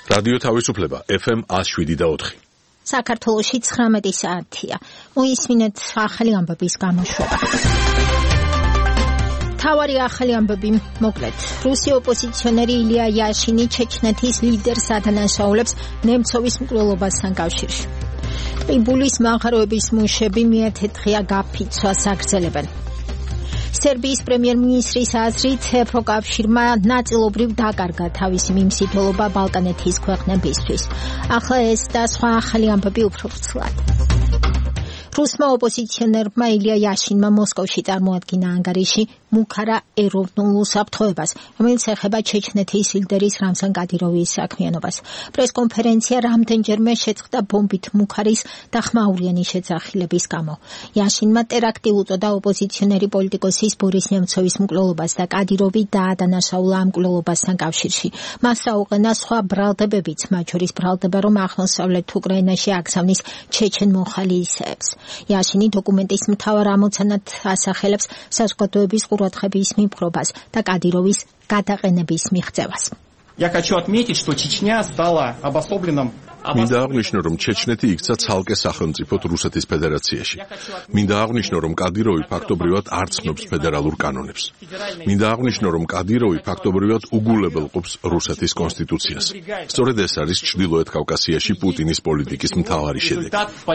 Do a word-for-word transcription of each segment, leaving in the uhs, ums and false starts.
რადიო თავისუფლება ეფ ემ one oh seven და four. საქართველოში ცხრამეტი საათია. მოისმინეთ ახალი ამბების გამოშვება. თავარი ახალი ამბები მოკლედ. რუსი ოპოზიციონერი ილია იაშინი ჩეჩნეთის ლიდერს ადანაშაულებს ნემცოვის მკვლელობასთან კავშირში. ტყიბულის მაღაროების მუშები მეათე დღეა გაფიცვას აგრძელებენ. სერბიის პრემიერ-მინისტრის აზრით ევროკავშირმა ნაწილობრივ დაკარგა თავისი მიმსიდველობა ბალკანეთის ქვეყნებისთვის. ახლა ეს და სხვა ახალი ამბები უფრო ვრცლად. რუსმა ოპოზიციონერმა ილია იაშინმა მოსკოვში წარმოადგინა ანგარიში მუქარა ეროვნულ უსაფრთხოებას, რომელიც ეხება ჩეჩნეთის ლიდერის რამზან კადიროვის საქმიანობას. პრესკონფერენცია რამდენჯერმე შეწყდა ბომბით მუქარის და ხმაურიანი შეძახილების გამო. იაშინმა ტერაქტი უწოდა ოპოზიციონერი პოლიტიკოსის ბორის ნემცოვის მკვლელობას და კადიროვი დაადანაშაულა ამ მკვლელობასთან კავშირში. მას საუყენა სხვა ბრალდებებიც, მათ შორის ბრალდება, რომ აღმოსავლეთ უკრაინაში აგზავნის ჩეჩენ მოხალისეებს. იაშინი დოკუმენტის მთავარ ამოცანად ასახელებს საზოგადოების ყურადღების მიპყრობას და კადიროვის გადაყენების მიღწევას. Я хочу отметить, что Чечня стала обособленным მინდა აღნიშნო, რომ ჩეჩნეთი იქცა ცალკე სახელმწიფოდ რუსეთის ფედერაციაში. მინდა აღნიშნო, რომ კადიროვი ფაქტობრივად არ ცნობს ფედერალურ კანონებს. მინდა აღნიშნო, რომ კადიროვი ფაქტობრივად უგულებელყოფს რუსეთის კონსტიტუციას. სწორედ ეს არის ჩრდილოეთ კავკასიაში პუტინის პოლიტიკის მთავარი შედეგი.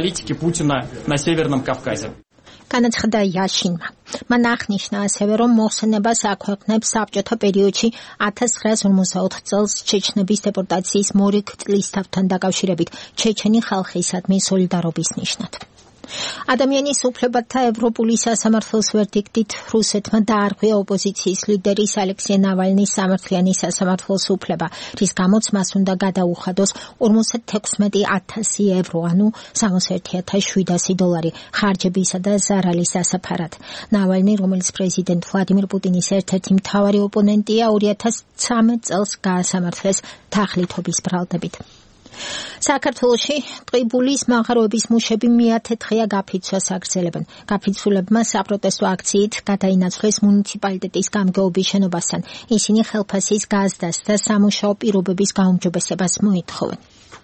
განაცხადა იაშინმა. მან აღნიშნა ასევე, რომ მოხსენებას აქვეყნებს საბჭოთა პერიოდში one thousand nine hundred forty-four წელს ჩეჩნების დეპორტაციის მორიგ წლისთავთან დაკავშირებით ჩეჩენი ხალხისადმი სოლიდარობის ნიშნად. ადამიანის უფლებათა ევროპული სასამართლოს ვერდიქტით რუსეთმა დაარღვია ოპოზიციის ლიდერის ალექსეი ნავალნის სამართლიანი სასამართლოს უფლება, რის გამოც მას უნდა გადაუხადოს ორმოცდათექვსმეტი ათასი ევრო, ანუ სამოცდაერთი ათას შვიდასი დოლარი ხარჯებისა და ზარალის დასაფარად. ნავალნი, რომელიც პრეზიდენტ ვლადიმირ პუტინის ერთ-ერთი მთავარი ოპონენტია, ორი ათას ცხრამეტ წელს გაასამართლეს თაღლითობის ბრალდებით. საქართველოში ტყიბულის მაღაროების მუშები მეათე დღეა გაფიცვას აგრძელებენ. გაფიცულებმა საპროტესტო აქციით გადაინაცვლეს მუნიციპალიტეტის გამგეობის შენობასთან. ისინი ხელფასის გაზდას და სამუშაო პირობების გაუმჯობესებას მოითხოვენ.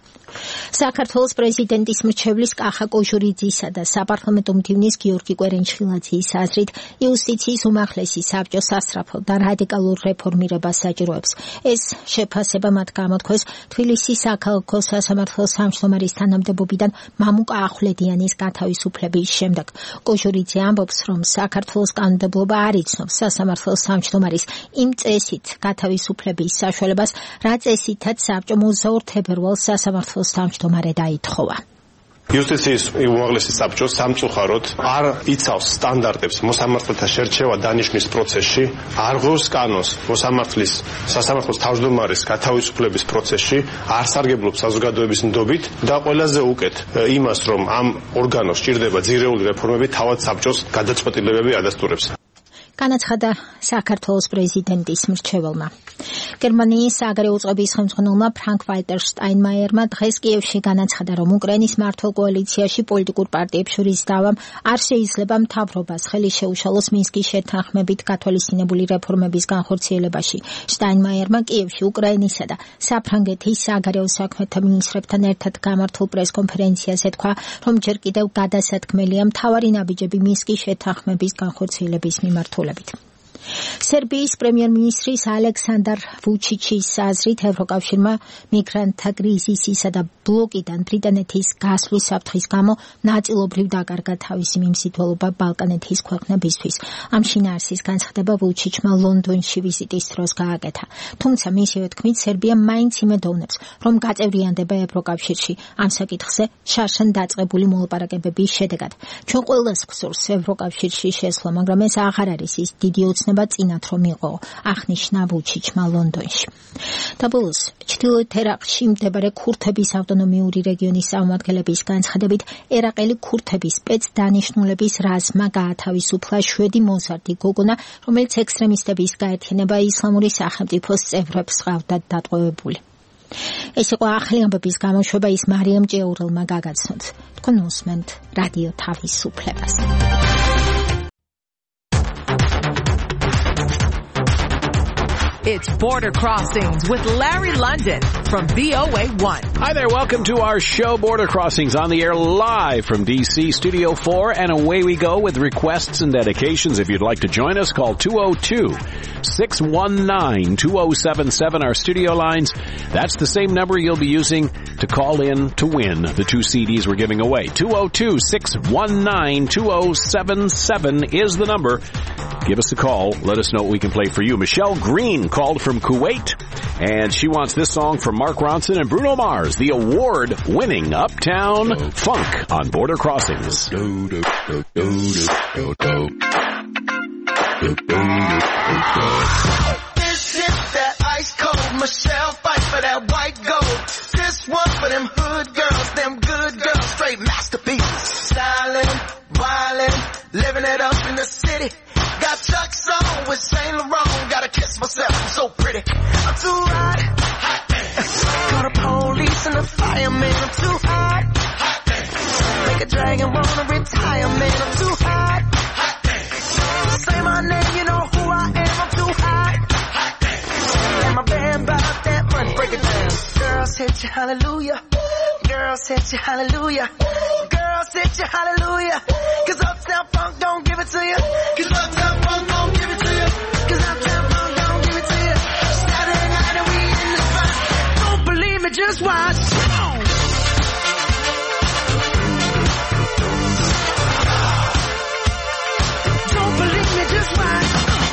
საქართველოს პრეზიდენტის მრჩევლის კახა კოჟურიძისა და საპარლამენტო მდივნის გიორგი კვერენჩხილაძის აზრით იუსტიციის უმაღლესი საბჭო სასწრაფო და რადიკალურ რეფორმირებას საჭიროებს. ეს შეფასება მათ გამოთქვეს თბილისის საქალაქო სასამართლოს თავმჯდომარის თანამდებობიდან მამუკა ახვლედიანის გათავისუფლების შემდეგ. კოჟურიძე ამბობს, რომ საქართველოს კანონმდებლობა არ იცნობს სასამართლოს თავმჯდომარის იმ წესით გათავისუფლების საშუალებას, რა წესითაც საბჭომ ოცდაორ თებერვალს სასამართლოს თავმჯდომარე დაითხოვა. იუსტიციის უმაღლესი საბჭო სამწუხაროდ არ იცავს სტანდარტებს მოსამართლეთა შერჩევა დანიშვნის პროცესში, არ ღვევს კანონს მოსამართლის სასამართლოს თავმჯდომარის გათავისუფლების პროცესში, არ სარგებლობს საზოგადოების ნდობით და ყველაზე უკეთ იმას, რომ ამ ორგანოს სჭირდება ძირეული რეფორმები, თავად საბჭოს გადაწყვეტილებები ადასტურებს. განაცხადა საქართველოს პრეზიდენტის მრჩეველმა. გერმანიის საგარეო უწყების ხელმძღვანელმა ფრანკ ვალტერ შტაინმაიერმა დღეს კიევში განაცხადა, რომ უკრაინის მმართველ კოალიციაში პოლიტიკურ პარტიებს შორის დავამ არ შეიძლება მთავრობას ხელი შეუშალოს მინსკის შეთანხმებით გათვალისწინებული რეფორმების განხორციელებაში. შტაინმაიერმა კიევში უკრაინისა და საფრანგეთის საგარეო საქმეთა მინისტრებთან ერთად გამართულ პრესკონფერენციაზე თქვა, რომ ჯერ კიდევ გადასათქმელია მთავარი ნაბიჯები მინსკის შეთანხმების განხორციელების მიმართულებით. სერბიის პრემიერ-მინისტრის ალექსანდარ ვუჩიჩის აზრით ევროკავშირმა მიგრანტთა კრიზისისა და ბლოკიდან ბრიტანეთის გასვლის საფრთხის გამო ნაწილობრივ დაკარგა თავისი მიმსიდველობა ბალკანეთის ქვეყნებისთვის. ამ შინაარსის განცხადება ვუჩიჩმა ლონდონში ვიზიტის დროს გააკეთა. თუმცა მისივე თქმით, სერბია მაინც იმედოვნებს, რომ გაწევრიანდება ევროკავშირში. ამ საკითხზე შარშან დაწყებული მოლაპარაკებების შედეგად. ჩვენ ყველას გვსურს ევროკავშირში შესვლა, მაგრამ ეს აღარ არის ის დიდი ოცნება წინათ რომ იყო, აღნიშნა ვუჩიჩმა ლონდონში. და ბოლოს, ჩრდილოეთ ერაყში მდებარე ქურთების ავტონომიური რეგიონის წარმომადგენლების განცხადებით, ერაყელი ქურთების სპეცდანიშნულების რაზმმა გაათავისუფლა შვედი მოზარდი გოგონა, რომელიც ექსტრემისტების გაერთიანება ისლამური სახელმწიფოს წევრებს ჰყავდათ დატყვევებული. ეს იყო ახალი ამბების გამოშვება, ის მარიამ ჭეურელმა გაგაცნოთ. თქვენ უსმენთ რადიო თავისუფლებას. It's Border Crossings with Larry London from V O A one. Hi there. Welcome to our show, Border Crossings, on the air live from D C Studio four. And away we go with requests and dedications. If you'd like to join us, call two oh two, six one nine, two oh seven seven, our studio lines. That's the same number you'll be using to call in to win the two C Ds we're giving away. two oh two, six one nine, two oh seven seven is the number. Give us a call. Let us know what we can play for you. Michelle Green called from Kuwait, and she wants this song from Mark Ronson and Bruno Mars, the award-winning Uptown Funk on Border Crossings. This is that ice cold Michelle fight for that white gold. This one for them hood girls, them good girls, straight masterpieces. Stylin', wildin', living it up in the city. Got Chuck's on with Saint Laurent. Gotta kiss myself, I'm so pretty. I'm too hot. Hot Call the police and the fireman. I'm too hot. Hot Make a dragon wanna retire, man. I'm too hot. Hot Say my name, you know who I am. I'm too hot. Hot And my band bought that money. Break it down. Girls hit you, hallelujah. Girls hit you, hallelujah. Girls hit you, hallelujah. Cause Uptown Funk don't give it to you. Cause Uptown Funk don't give it to you. Cause Uptown Funk don't give it to you. Saturday night and we in the spot. Don't believe me, just watch. Don't believe me, just watch.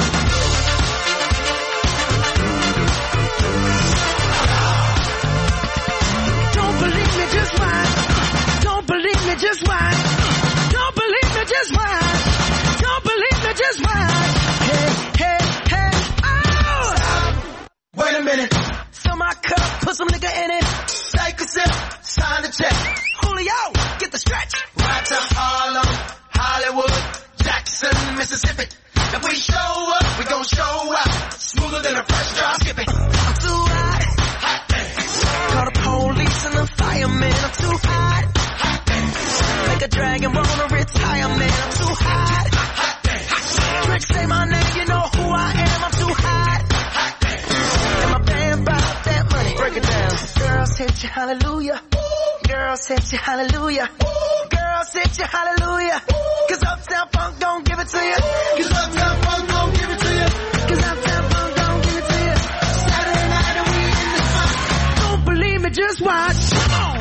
Don't believe me, just watch. Don't believe me, just watch. Don't believe me, just watch. Don't believe me, just watch. Hey, hey, hey, oh! Stop. Wait a minute. Fill my cup, put some nigga in it. Take a sip, sign the check. Julio, get the stretch. Right to Harlem, Hollywood, Jackson, Mississippi. If we show up, we gon' show out. Smoother than a fresh drop skipping. I'm too hot. Hot Call the police and the fireman. I'm too hot. Hot Make a dragon wanna retire, man. I'm too hot. Hot Trick say my name, you know who I am. I'm too hot. Hot And my band bought that money. Break it down. Girls hit you, hallelujah. Girls hit you, hallelujah. Girls hit you, hallelujah. Cause Uptown Funk don't give it to you. Cause Uptown Funk don't give it to you. Cause Uptown Funk don't give it to you. Saturday night and we in the spot. Don't believe me, just watch. Come on.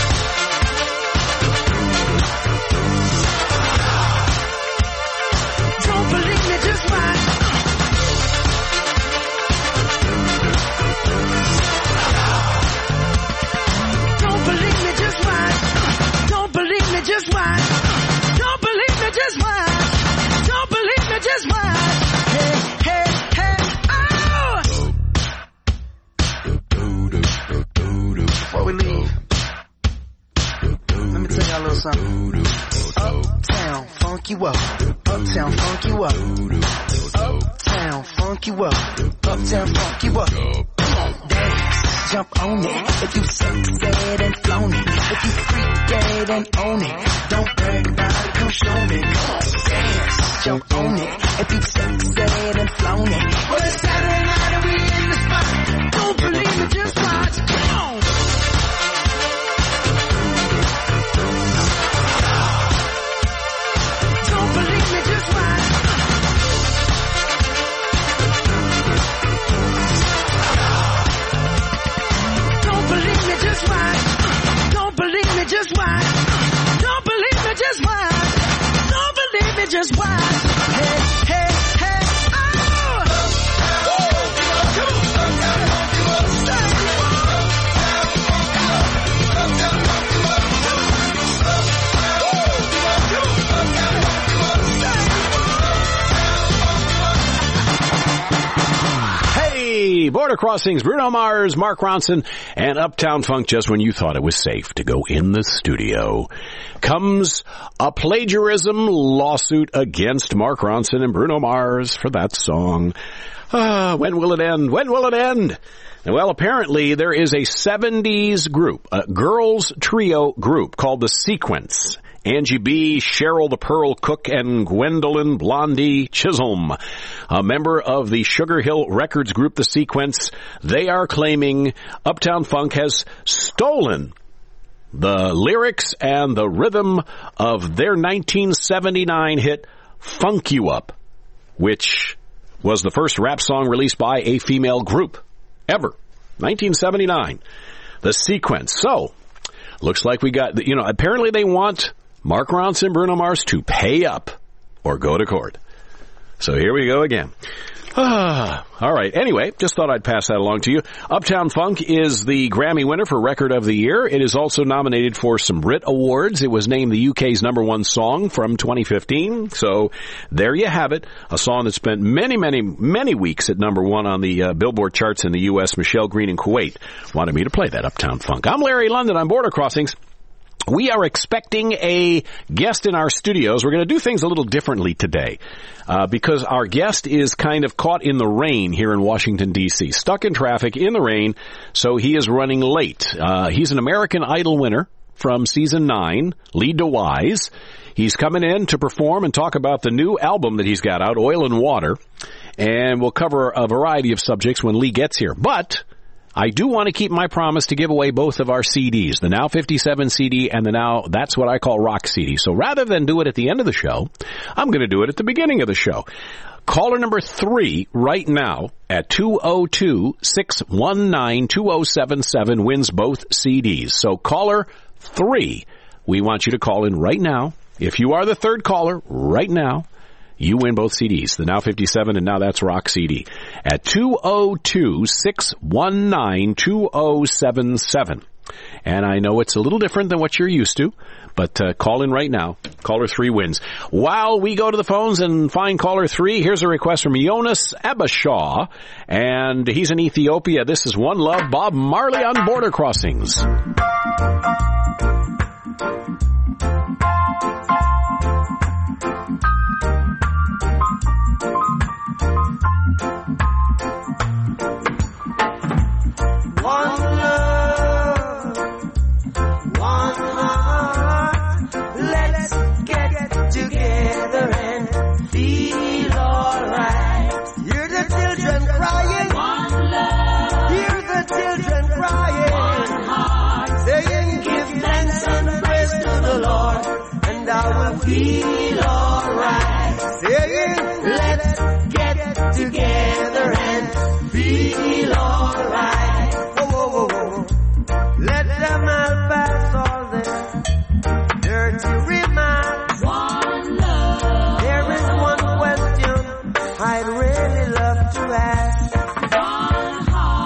Don't believe me, just watch. Don't believe me, just watch. Don't believe me, just watch. Don't believe me, just watch. Don't believe me, just watch. Hey, hey, hey, oh! Before we leave, let me tell y'all a little something. Uptown, funk you up. Uptown, funk you up. Uptown, funk you up. Uptown, funk you up. Come on, dance, jump on it. If you succeed and flown it, if you freak dead and own it, don't brag about it, come show me. Come on, dance, jump on it. If you succeed and flown it, well, it's Saturday night and we in the spot. Don't believe me, just watch. Come on. Don't believe me, just watch. Don't believe me, just watch. Don't believe me, just watch. Don't believe me, just watch. Don't believe me, just watch. Hey, hey, hey, oh! Hey, Border Crossings, Bruno Mars, Mark Ronson, and Uptown Funk. Just when you thought it was safe to go in the studio, comes a plagiarism lawsuit against Mark Ronson and Bruno Mars for that song. Ah, when will it end? When will it end? Well, apparently there is a seventies group, a girls trio group called The Sequence. Angie B., Cheryl the Pearl Cook, and Gwendolyn Blondie Chisholm, a member of the Sugar Hill Records group, The Sequence. They are claiming Uptown Funk has stolen the lyrics and the rhythm of their nineteen seventy-nine hit Funk You Up, which was the first rap song released by a female group ever. nineteen seventy-nine. The Sequence. So, looks like we got, you know, apparently they want Mark Ronson and Bruno Mars to pay up or go to court. So here we go again. Ah, all right. Anyway, just thought I'd pass that along to you. Uptown Funk is the Grammy winner for Record of the Year. It is also nominated for some Brit Awards. It was named the U K's number one song from twenty fifteen. So there you have it. A song that spent many, many, many weeks at number one on the uh, Billboard charts in the U S. Michelle Green in Kuwait wanted me to play that Uptown Funk. I'm Larry London on Border Crossings. We are expecting a guest in our studios. We're going to do things a little differently today uh, because our guest is kind of caught in the rain here in Washington, D C, stuck in traffic in the rain, so he is running late. Uh, he's an American Idol winner from season nine, Lee DeWise. He's coming in to perform and talk about the new album that he's got out, Oil and Water, and we'll cover a variety of subjects when Lee gets here. But I do want to keep my promise to give away both of our C Ds, the Now fifty-seven C D and the Now That's What I Call Rock C D. So rather than do it at the end of the show, I'm going to do it at the beginning of the show. Caller number three right now at two oh two, six one nine, two oh seven seven wins both C Ds. So caller three, we want you to call in right now. If you are the third caller right now, you win both C Ds, the Now fifty-seven and Now That's Rock C D, at two oh two, six one nine, two oh seven seven. And I know it's a little different than what you're used to, but uh, call in right now. Caller three wins. While we go to the phones and find caller three, here's a request from Jonas Abashaw, and he's in Ethiopia. This is One Love, Bob Marley on Border Crossings. Feel alright, saying let's get together and feel alright. Whoa, whoa, whoa, whoa. Let them all pass all their dirty remarks. One love. There is one question I'd really love to ask. One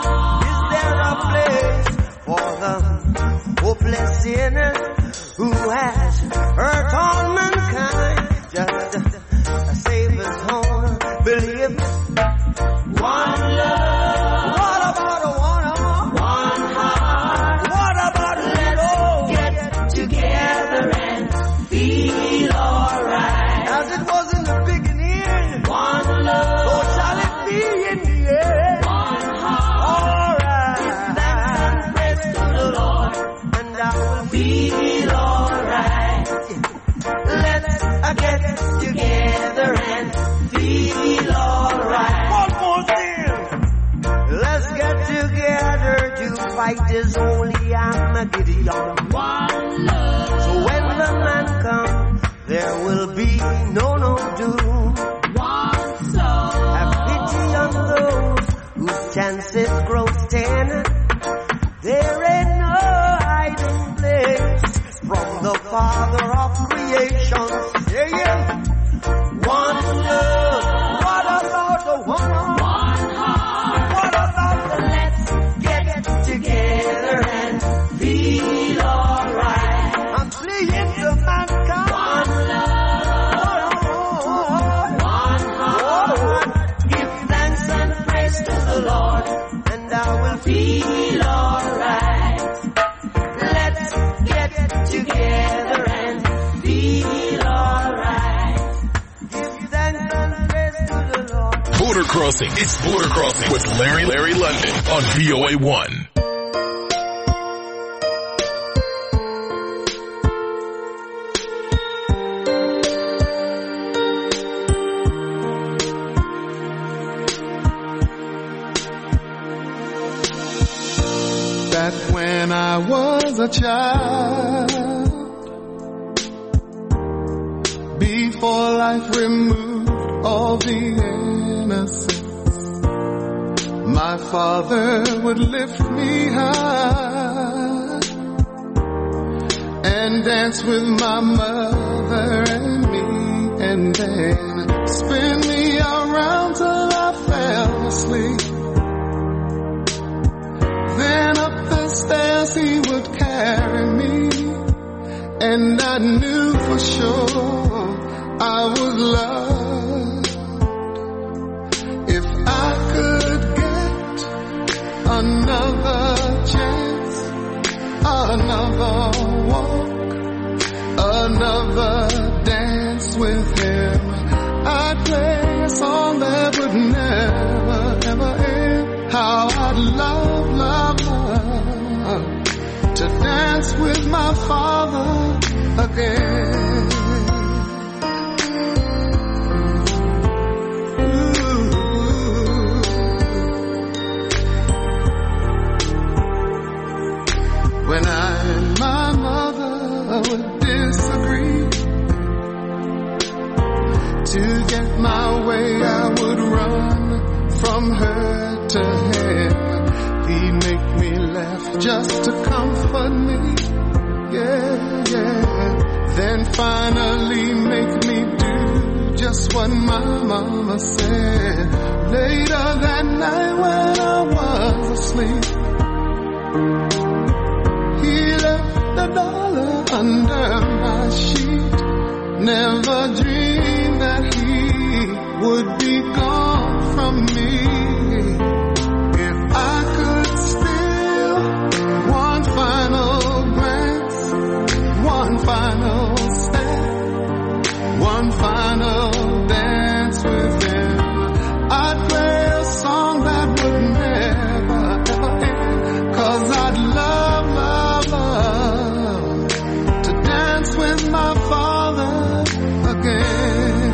heart. Is there a place for the hopeless sinners who has hurt all mankind? Just a Savior's home, believe one love. What about a one, one heart? What about let's get together and feel alright? As it was in the beginning, one love. So shall it be in the end. One heart. Alright. Give thanks and praise to the Lord, and I will feel alright. Let's uh, get together and feel alright. One more thing. Let's get together to fight this holy Armageddon. One love. So when the man comes, there will be no, no doom. One soul. Have pity on those whose chances grow thin. There ain't no hiding place from the Father of creation, saying, one love. What about the one? One heart. What about the let's get together and feel alright? I'm pleading to mankind. One love. One heart. Give thanks and praise to the Lord, and I will feel alright. Let's get together and feel alright. Give thanks and praise to the Lord. Border Crossing. It's Border Crossing with Larry Larry London on V O A one. when I was a child, before life removed all the innocence. My father would lift me high and dance with my mother and me, and then spin me around till I fell asleep. Then up the stairs he would carry me, and I knew for sure I was loved. If I could get another chance, another walk, another dance with him, I'd play a song that would never, ever end. How I'd love, love, love to dance with my father again. When I and my mother would disagree, to get my way I would run from her to him. He'd make me laugh just to comfort me, yeah, yeah. Then finally make me do just what my mama said. Later that night when I was asleep, he left a dollar under my sheet. Never dreamed that he would be gone from me. If I could steal one final glance, one final step, one final dance with him, I'd play a song that would never, ever end. Cause I'd love, love, love to dance with my father again.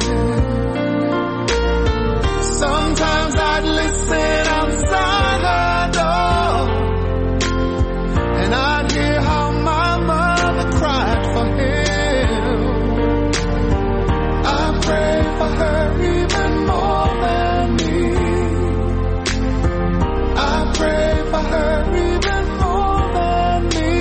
Sometimes I'd listen outside her door, and I'd hear how my mother cried for him. I pray for her even more than me. I pray for her even more than me.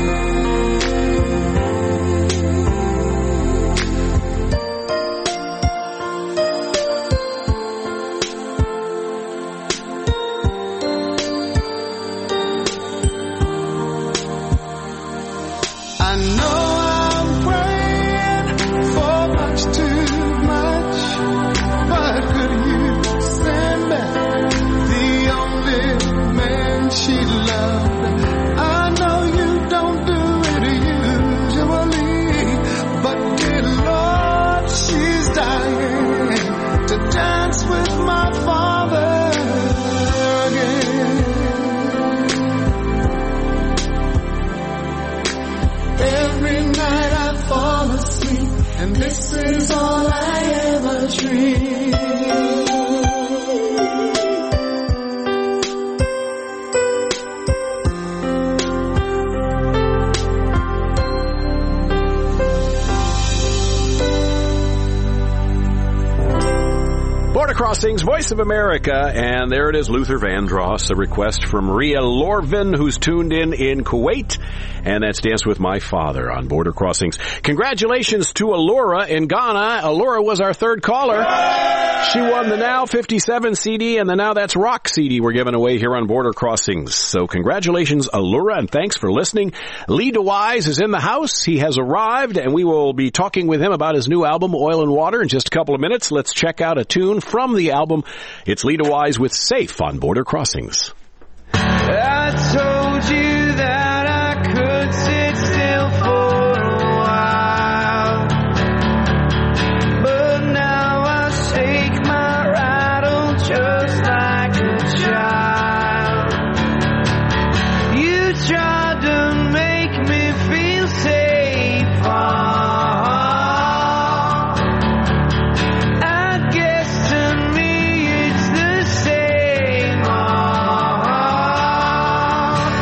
I know I'm praying for much too much, but could you send back the only man she loved? I know you don't do it usually, but dear Lord, she's dying to dance with my father again. Every night I fall asleep, and this is all I ever dream. Border Crossings, Voice of America, and there it is, Luther Vandross, a request from Maria Lorvin, who's tuned in in Kuwait, and that's Dance with My Father on Border Crossings. Congratulations to Allura in Ghana. Allura was our third caller. She won the Now fifty-seven C D and the Now That's Rock C D we're giving away here on Border Crossings. So congratulations, Allura, and thanks for listening. Lee DeWise is in the house. He has arrived, and we will be talking with him about his new album, Oil and Water, in just a couple of minutes. Let's check out a tune from the album. It's Lee DeWise with Safe on Border Crossings. I told you that I could sit still for a while, but now I shake my rattle just like a child. You tried to make me feel safe. I guess to me it's the same.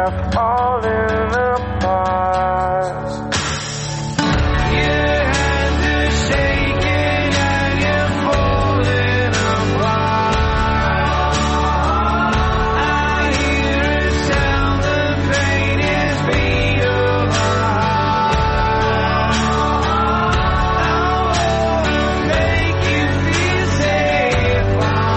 are falling apart. Your hands are shaking and you're falling apart. I hear a sound, the pain is beat of a heart. I wanna make you feel safe.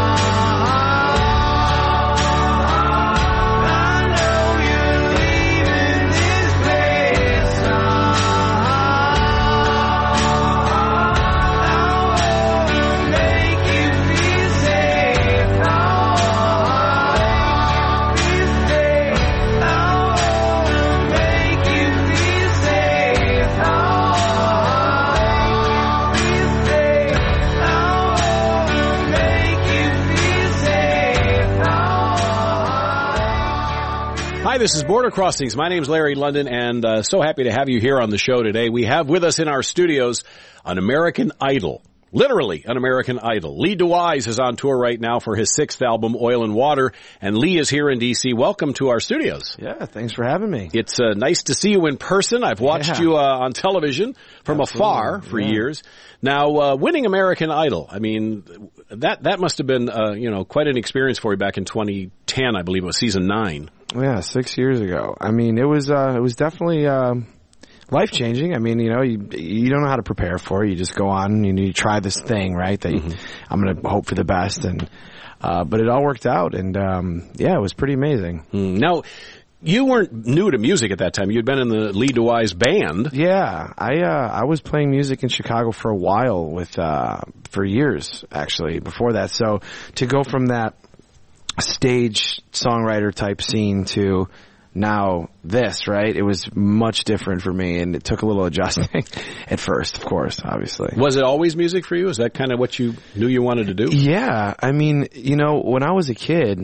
I know you're leaving this place. Hi, this is Border Crossings. My name's Larry London, and uh, so happy to have you here on the show today. We have with us in our studios an American Idol, literally an American Idol. Lee DeWyze is on tour right now for his sixth album, Oil and Water, and Lee is here in D C. Welcome to our studios. Yeah, thanks for having me. It's uh, nice to see you in person. I've watched Yeah. you uh, on television from Absolutely. afar for Yeah. years. Now, uh, winning American Idol, I mean, that that must have been, uh, you know, quite an experience for you back in twenty ten, I believe it was season nine. Yeah, six years ago. I mean, it was uh, it was definitely um, life changing. I mean, you know, you you don't know how to prepare for it. You just go on and you try this thing, right? That you, I'm going to hope for the best, and uh, but it all worked out, and um, yeah, it was pretty amazing. Mm. Now, you weren't new to music at that time. You'd been in the Lee DeWyze band. Yeah, I uh, I was playing music in Chicago for a while with uh, for years actually before that. So to go from that stage songwriter type scene to now this, right? It was much different for me, and it took a little adjusting at first, of course, obviously. Was it always music for you? Is that kind of what you knew you wanted to do? Yeah, I mean, you know, when I was a kid,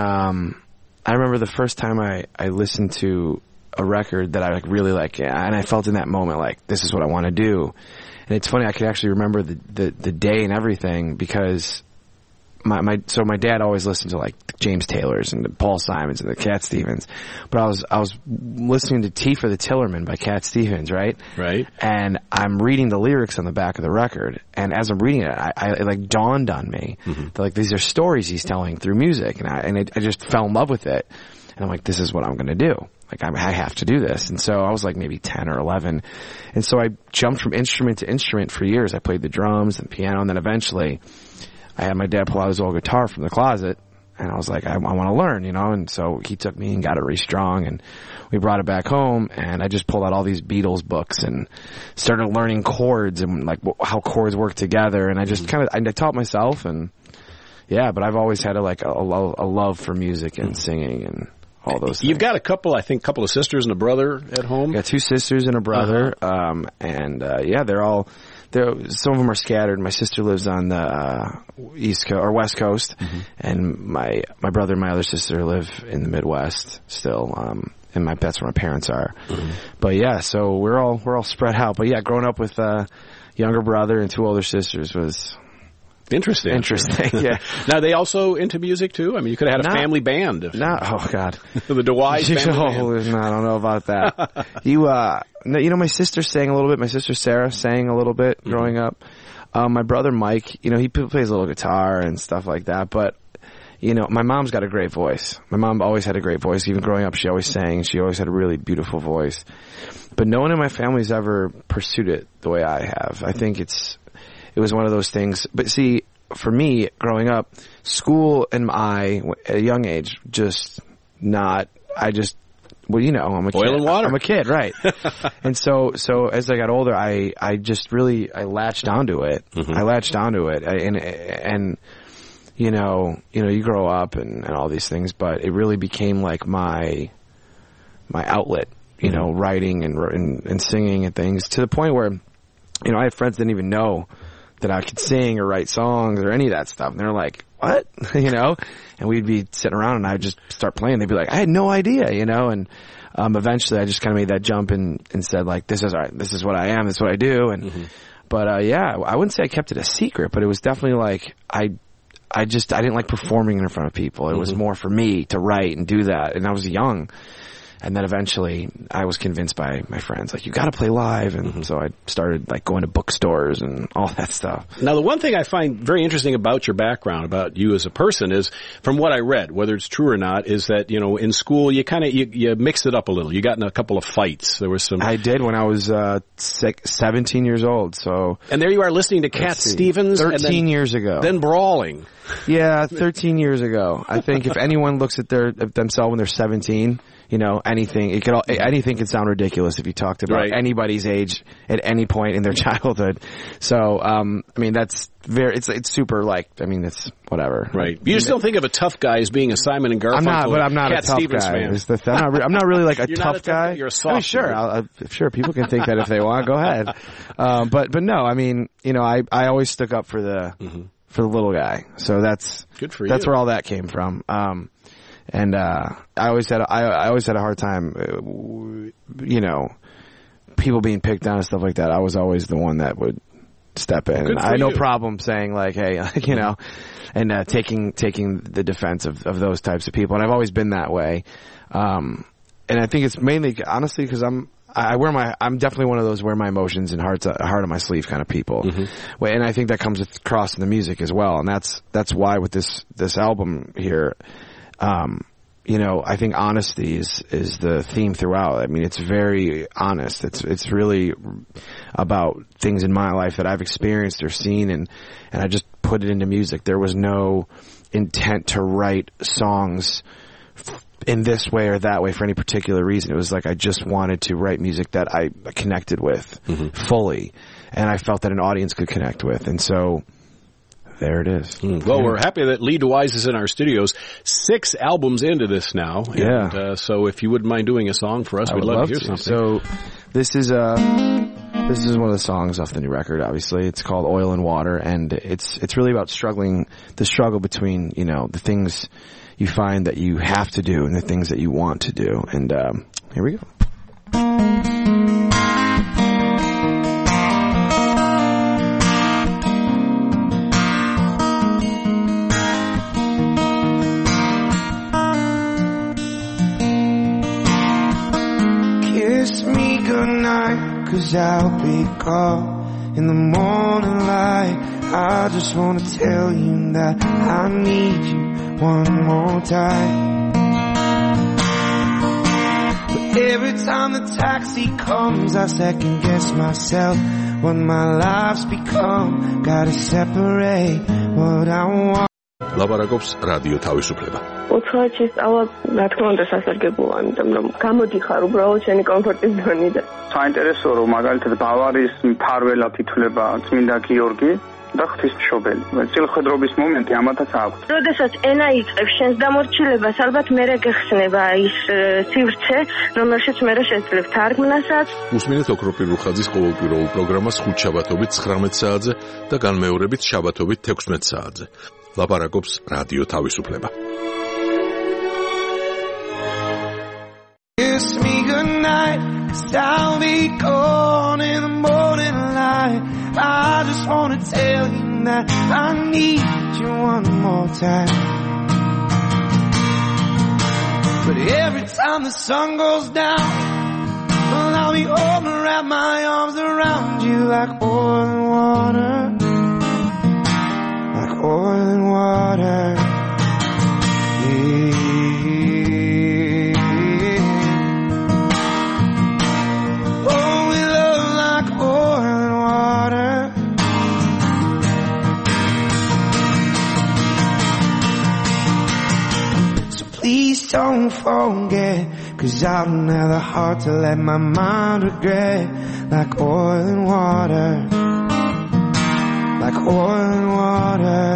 um, I remember the first time I, I listened to a record that I like really like, and I felt in that moment like, this is what I want to do. And it's funny, I could actually remember the, the, the day and everything because my, my, so my dad always listened to like James Taylor's and the Paul Simons and the Cat Stevens. But I was, I was listening to Tea for the Tillerman by Cat Stevens, right? Right. And I'm reading the lyrics on the back of the record. And as I'm reading it, I, I it like dawned on me Mm-hmm. that like these are stories he's telling through music. And I, and it, I just fell in love with it. And I'm like, this is what I'm going to do. Like, I, I have to do this. And so I was like maybe ten or eleven. And so I jumped from instrument to instrument for years. I played the drums and piano, and then eventually I had my dad pull out his old guitar from the closet, and I was like, I, I want to learn, you know, and so he took me and got it restrung, and we brought it back home, and I just pulled out all these Beatles books and started learning chords and like wh- how chords work together, and I just kind of, I taught myself, and yeah, but I've always had a, like a, a, lo- a love for music and singing and all those things. You've got a couple, I think, couple of sisters and a brother at home. I got two sisters and a brother, uh-huh. um, and uh, yeah, they're all. They're, some of them are scattered. My sister lives on the uh, east coast or west coast, mm-hmm. and my my brother and my other sister live in the Midwest still. Um, and my that's where my parents are. Mm-hmm. But yeah, so we're all we're all spread out. But yeah, growing up with a younger brother and two older sisters was Interesting. Interesting, yeah. Now, they also into music, too? I mean, you could have had a Not, family band. If, not, oh, God. the DeWyze family oh, band. No, I don't know about that. you, uh, no, you know, my sister sang a little bit. My sister Sarah sang a little bit mm-hmm. growing up. Um, my brother Mike, you know, he plays a little guitar and stuff like that. But, you know, my mom's got a great voice. My mom always had a great voice. Even growing up, she always sang. She always had a really beautiful voice. But no one in my family's ever pursued it the way I have. I think it's... It was one of those things. But see, for me, growing up, school and I, at a young age, just not, I just, well, you know, I'm a kid. Oil and water. I'm a kid, right. And so, so as I got older, I, I just really, I latched onto it. Mm-hmm. I latched onto it. I, and, and, you know, you know, you grow up and, and all these things, but it really became like my, my outlet, you mm-hmm. know, writing and, and, and singing and things, to the point where, you know, I had friends that didn't even know that I could sing or write songs or any of that stuff. And they're like, what? you know? And we'd be sitting around and I'd just start playing. They'd be like, I had no idea, you know? And um eventually I just kind of made that jump and, and said, like, this is all right. This is what I am. This is what I do. And mm-hmm. But, uh yeah, I wouldn't say I kept it a secret, but it was definitely like, I I just, I didn't like performing in front of people. It mm-hmm. was more for me to write and do that. And I was young. And then eventually I was convinced by my friends, like, you got to play live. And mm-hmm. so I started like going to bookstores and all that stuff. Now, the one thing I find very interesting about your background, about you as a person, is from what I read, whether it's true or not, is that, you know, in school you kind of, you, you mixed it up a little. You got in a couple of fights. There was some. I did when I was, uh, six, seventeen years old. So. And there you are listening to Cat Stevens. thirteen and then, years ago. Then brawling. Yeah, thirteen years ago. I think if anyone looks at their, at themselves when they're seventeen, you know, anything, it could all, anything could sound ridiculous if you talked about right. anybody's age at any point in their childhood. So, um, I mean, that's very, it's, it's super like, I mean, it's whatever. Right. You just don't think of a tough guy as being a Simon and Garfunkel. I'm not, but I'm not Cat a tough Stevens guy. Fan. The, I'm, not re- I'm not really like a you're tough, not a tough guy. You're a soft I mean, sure, I'll, I'll, sure, people can think that if they want. Go ahead. Um, but, but no, I mean, you know, I, I always stuck up for the, mm-hmm. for the little guy. So that's, good for you. That's where all that came from. Um, And, uh, I always had, a, I, I always had a hard time, uh, you know, people being picked on and stuff like that. I was always the one that would step in. And I had no problem saying like, hey, you know, and, uh, taking, taking the defense of, of those types of people. And I've always been that way. Um, and I think it's mainly, honestly, because I'm, I wear my, I'm definitely one of those wear my emotions and hearts, heart on my sleeve kind of people. Mm-hmm. And I think that comes across in the music as well. And that's, that's why with this, this album here, Um, you know, I think honesty is, is the theme throughout. I mean, it's very honest. It's, it's really about things in my life that I've experienced or seen, and, and I just put it into music. There was no intent to write songs in this way or that way for any particular reason. It was like I just wanted to write music that I connected with mm-hmm. fully, and I felt that an audience could connect with. And so, there it is. Mm. Well, we're happy that Lee DeWyze is in our studios. Six albums into this now. Yeah. And, uh, so if you wouldn't mind doing a song for us, I we'd would love, love to hear to. something. So this is uh this is one of the songs off the new record, obviously. It's called Oil and Water, and it's it's really about struggling, the struggle between, you know, the things you find that you have to do and the things that you want to do. And um here we go. Cause I'll be caught in the morning light. I just wanna tell you that I need you one more time. But every time the taxi comes, I second guess myself. What my life's become, gotta separate what I want. ლაპარაკობს რადიო თავისუფლება. ოთხი სწავლა, რა თქმა უნდა, სასარგებლოა, იმიტომ რომ გამოდიხარ უბრალოდ შენი კომფორტის ზონიდან. საინტერესოა, რომ მაგალითად ბავარიის მფარველად ითვლება წმინდა გიორგი და ღვთისმშობელი. წილხედრობის მომენტი ამათაც აქვს. როდესაც ენა იწყებს შენს დამორჩილებას, ალბათ მერე გეხსნება ის სივრცე, რომელშიც მერე შეძლებ თარგმნასაც. უსმინეთ ოქროპირ რუხაძის ყოველკვირეულ პროგრამას ხუთშაბათობით ცხრამეტ საათზე და განმეორებით შაბათობით თექვსმეტ საათზე. ლაპარაკობს რადიო თავისუფლება. Kiss me goodnight, 'cause I'll be gone in the morning light. I just wanna tell you that I need you one more time. But every time the sun goes down, well, I'll be home to wrap my arms around you like oil and water. Like oil and water. Yeah. Please don't forget, 'cause I don't have the heart to let my mind regret. Like oil and water, like oil and water.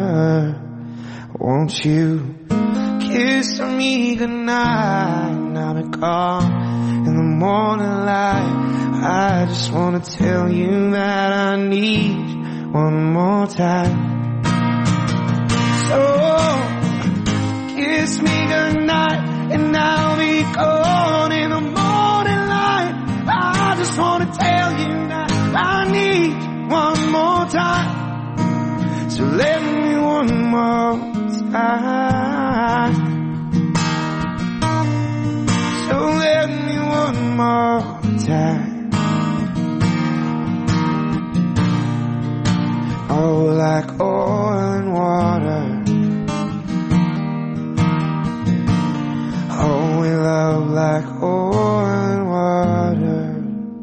Won't you kiss me goodnight? And I'll be gone in the morning light. I just wanna tell you that I need you one more time. So kiss me goodnight, and I'll be gone in the morning light. I just wanna tell you that I need you one more time. So let me one more time. So like oil and water.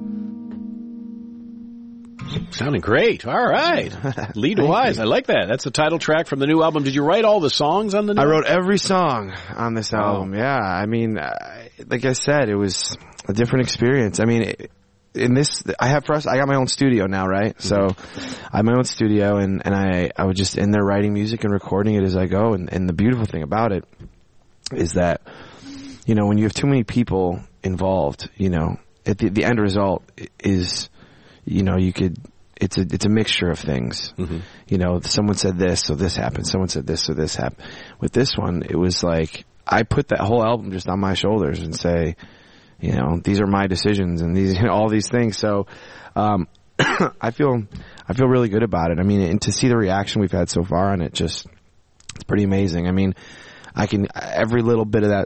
Sounding great. All right. Lee DeWyze. I like that. That's the title track from the new album. Did you write all the songs on the new I album? wrote every song on this album. Oh. Yeah. I mean, uh, like I said, it was a different experience. I mean, in this, I have for us, I got my own studio now, right? Mm-hmm. So I have my own studio and, and I, I was just in there writing music and recording it as I go. And, and the beautiful thing about it is that, you know, when you have too many people involved, you know, at the, the end result is, you know, you could, it's a, it's a mixture of things. Mm-hmm. You know, someone said this, so this happened. Someone said this, so this happened. With this one, it was like, I put that whole album just on my shoulders and say, you know, these are my decisions and these, you know, all these things. So, um, I feel, I feel really good about it. I mean, and to see the reaction we've had so far on it, just, it's pretty amazing. I mean, I can, every little bit of that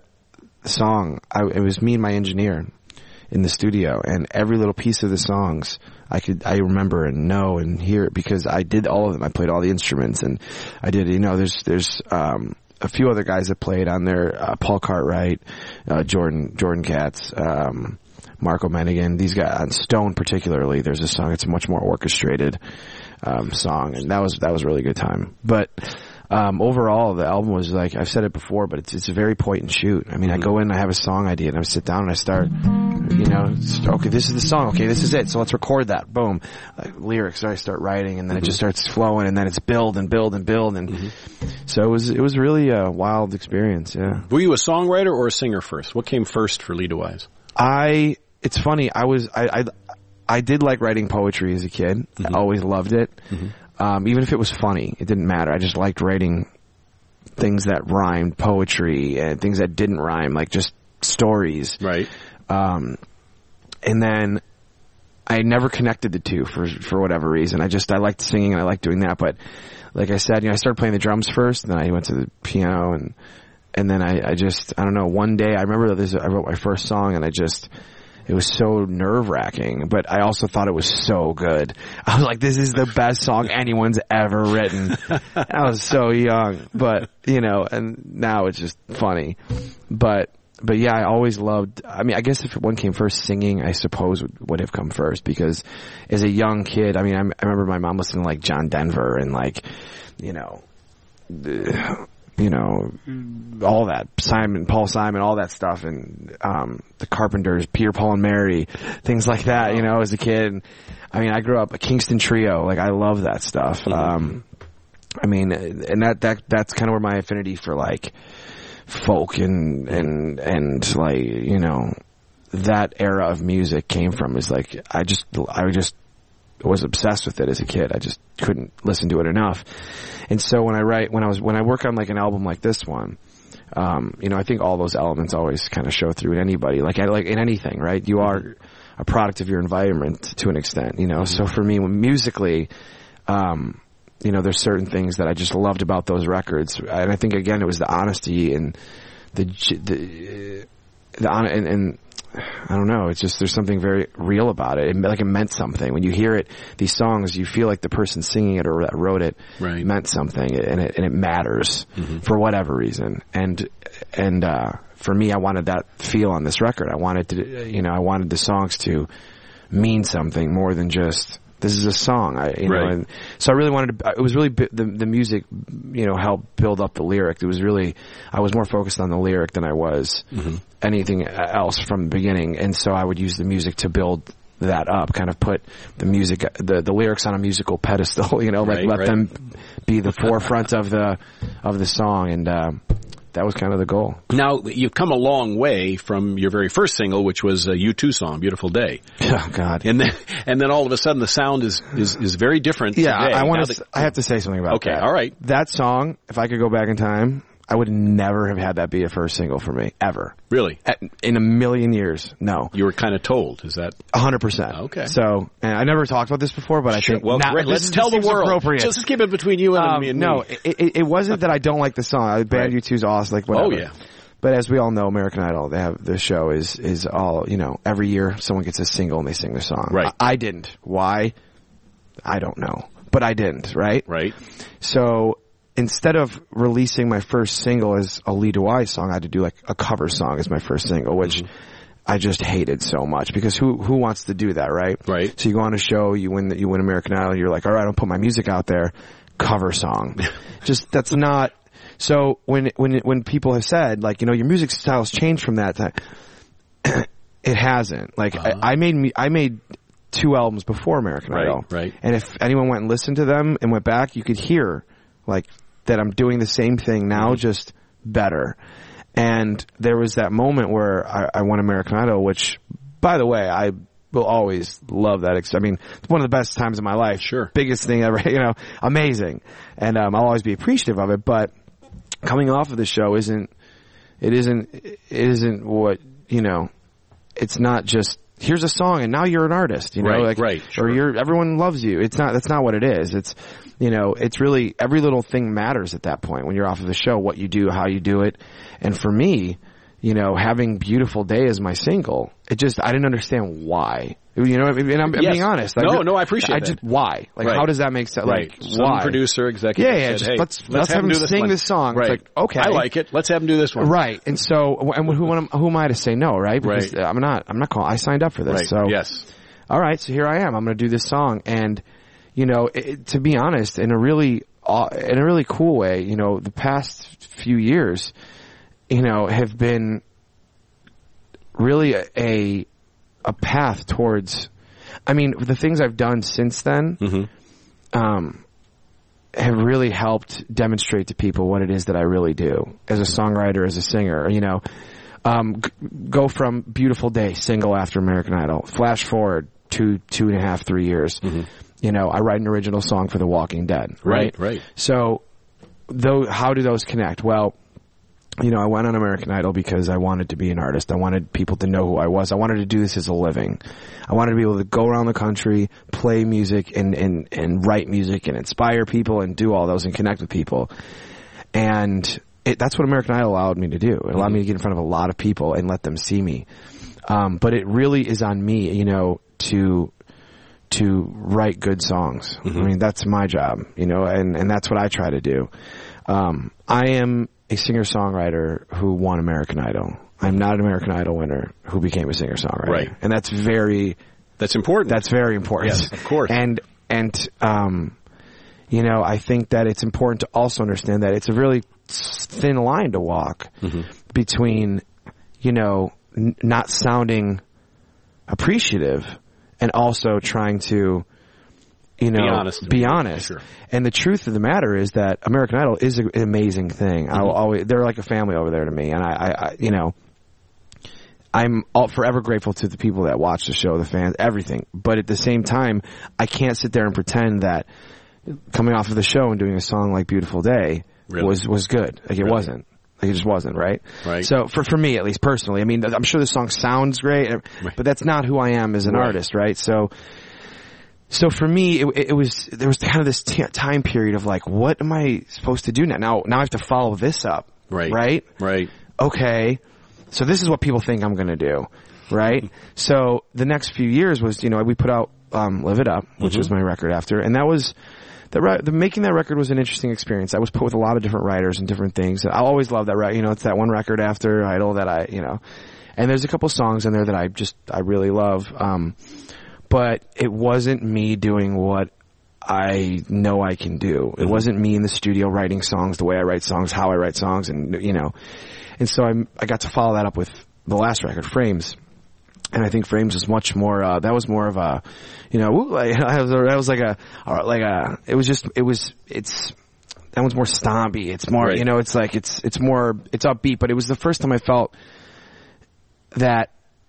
song, I, it was me and my engineer in the studio, and every little piece of the songs I could, I remember and know and hear it because I did all of them. I played all the instruments and I did, you know, there's, there's, um, a few other guys that played on there, uh, Paul Cartwright, uh, Jordan, Jordan Katz, um, Marco Menigan, these guys, on Stone particularly, there's a song, it's a much more orchestrated, um, song, and that was, that was a really good time. But, Um, overall, the album was like, I've said it before, but it's, it's a very point and shoot. I mean, I go in, I have a song idea, and I sit down and I start, you know, okay, this is the song, okay, this is it, so let's record that, boom. Like, lyrics, I start writing, and then mm-hmm. it just starts flowing, and then it's build and build and build, and mm-hmm. so it was, it was really a wild experience, yeah. Were you a songwriter or a singer first? What came first for Lee DeWyze? I, it's funny, I was, I, I, I did like writing poetry as a kid. Mm-hmm. I always loved it. Mm-hmm. Um, even if it was funny, it didn't matter. I just liked writing things that rhymed, poetry, and things that didn't rhyme, like just stories. Right. Um, and then I never connected the two for for whatever reason. I just I liked singing and I liked doing that. But like I said, you know, I started playing the drums first, and then I went to the piano, and and then I, I just I don't know. One day I remember that this, I wrote my first song, and I just. It was so nerve-wracking, but I also thought it was so good. I was like, this is the best song anyone's ever written. I was so young, but, you know, and now it's just funny. But, but yeah, I always loved, I mean, I guess if one came first, singing, I suppose would, would have come first, because as a young kid, I mean, I, I remember my mom listening to like John Denver and like, you know, the, you know, all that, Simon, Paul Simon, all that stuff, and um the Carpenters, Peter, Paul, and Mary, things like that, you know, as a kid. I mean, I grew up a Kingston Trio, like I love that stuff. Mm-hmm. Um I mean, and that that that's kind of where my affinity for like folk and and and like, you know, that era of music came from, is like I just I just was obsessed with it as a kid. I just couldn't listen to it enough. And so when I write, when I was, when I work on like an album like this one, um, you know, I think all those elements always kind of show through in anybody, like, like in anything, right? You are a product of your environment to an extent, you know? Mm-hmm. So for me, when musically, um, you know, there's certain things that I just loved about those records. And I think again, it was the honesty and the, the, the, and, and I don't know. It's just, there's something very real about it. It like it meant something. When you hear it, these songs, you feel like the person singing it or that wrote it right. meant something, and it and it matters mm-hmm. for whatever reason. And and uh for me, I wanted that feel on this record. I wanted to, you know, I wanted the songs to mean something more than just this is a song. I you right. know, and so I really wanted to. It was really the the music, you know, helped build up the lyric. It was really I was more focused on the lyric than I was. Mm-hmm. anything else from the beginning, and so I would use the music to build that up, kind of put the music, the the lyrics on a musical pedestal, you know, like right, let right. them be the forefront of the of the song, and uh, that was kind of the goal. Now, you've come a long way from your very first single, which was a U two song, "Beautiful Day." Oh God! And then and then all of a sudden, the sound is is, is very different. Yeah, today. I, I want to. I have to say something about okay, that. Okay, all right. That song, if I could go back in time, I would never have had that be a first single for me, ever. Really? At, in a million years, no. You were kind of told, is that? A hundred percent. Okay. So, and I never talked about this before, but I sure. think... Well, now, great. Let's tell the world. Just keep it between you and um, me and no, me. No, it, it, it wasn't that I don't like the song. Band right. U two's awesome, like whatever. Oh, yeah. But as we all know, American Idol, they have, the show is, is all, you know, every year someone gets a single and they sing their song. Right. I, I didn't. Why? I don't know. But I didn't, right? Right. So... instead of releasing my first single as a Lee Dwight song, I had to do like a cover song as my first single, which mm-hmm. I just hated so much because who who wants to do that, right? Right. So you go on a show, you win you win American Idol, you're like, all right, I'll put my music out there, cover song. Just that's not. So when when when people have said like, you know, your music style's changed from that time, it hasn't. Like uh-huh. I, I made I made two albums before American right, Idol, right? And if anyone went and listened to them and went back, you could hear like that I'm doing the same thing now, mm-hmm. just better. And there was that moment where I, I won American Idol, which, by the way, I will always love that. I mean, it's one of the best times of my life. Sure. Biggest thing ever, you know, amazing. And um, I'll always be appreciative of it. But coming off of the show isn't, it isn't, it isn't what, you know, it's not just, here's a song and now you're an artist, you know, right, like, right, sure. or you're, everyone loves you. It's not, that's not what it is. It's, you know, it's really, every little thing matters at that point when you're off of the show, what you do, how you do it. And for me, you know, having Beautiful Day as my single, it just, I didn't understand why. You know, and I'm, I'm yes. being honest. No, I just, no, I appreciate I that. just, why? Like, right. how does that make sense? Right. Like, Some why? producer, executive yeah, yeah, said, just hey, let's, let's, let's have him, him do sing this, this song. Right. It's like, okay. I like it. Let's have him do this one. Right. And so, and who, am, who am I to say no, right? Because right. I'm not, I'm not calling, I signed up for this. Right. So, yes. All right. So here I am. I'm going to do this song. And, you know, it, to be honest, in a really, uh, in a really cool way, you know, the past few years, you know, have been really a, a, a path towards, I mean, the things I've done since then, mm-hmm. um, have really helped demonstrate to people what it is that I really do as a songwriter, as a singer, you know, um, g- go from Beautiful Day, single after American Idol, flash forward two, two and a half, three years, mm-hmm. you know, I write an original song for The Walking Dead, right? Right, right. So, though, how do those connect? Well, you know, I went on American Idol because I wanted to be an artist. I wanted people to know who I was. I wanted to do this as a living. I wanted to be able to go around the country, play music and, and, and write music and inspire people and do all those and connect with people. And it, that's what American Idol allowed me to do. It allowed mm-hmm. me to get in front of a lot of people and let them see me. Um, but it really is on me, you know, to, to write good songs. Mm-hmm. I mean, that's my job, you know, and, and that's what I try to do. Um, I am a singer-songwriter who won American Idol. I'm not an American Idol winner who became a singer-songwriter. Right. And that's very... That's important. That's very important. Yes, of course. And, and, um, you know, I think that it's important to also understand that it's a really thin line to walk mm-hmm. between, you know, n- not sounding appreciative and also trying to, you know, be honest. Be honest. Sure. And the truth of the matter is that American Idol is a, an amazing thing. Mm-hmm. I'll always, they're like a family over there to me. And I, I, I you know, I'm all forever grateful to the people that watch the show, the fans, everything. But at the same time, I can't sit there and pretend that coming off of the show and doing a song like Beautiful Day really? was, was good. Like it really? wasn't. Like it just wasn't, right? Right. So for, for me, at least personally, I mean, I'm sure the song sounds great, right. but that's not who I am as an right. artist, right? So, So for me, it, it was, there was kind of this t- time period of like, what am I supposed to do now? Now, now I have to follow this up. Right. Right? Right. Okay. So this is what people think I'm going to do. Right? So the next few years was, you know, we put out, um, Live It Up, which mm-hmm. was my record after, and that was, the, re- the making that record was an interesting experience. I was put with a lot of different writers and different things. I always love that, right? You know, it's that one record after Idol that I, you know, and there's a couple songs in there that I just, I really love. Um, But it wasn't me doing what I know I can do. It wasn't me in the studio writing songs the way I write songs, how I write songs, and, you know. And so I'm, I got to follow that up with the last record, Frames. And I think Frames was much more, uh, that was more of a, you know, like, that was, that was like a, like a, it was just, it was, it's, that one's more stompy. It's more, right. you know, it's like, it's, it's more, it's upbeat, but it was the first time I felt that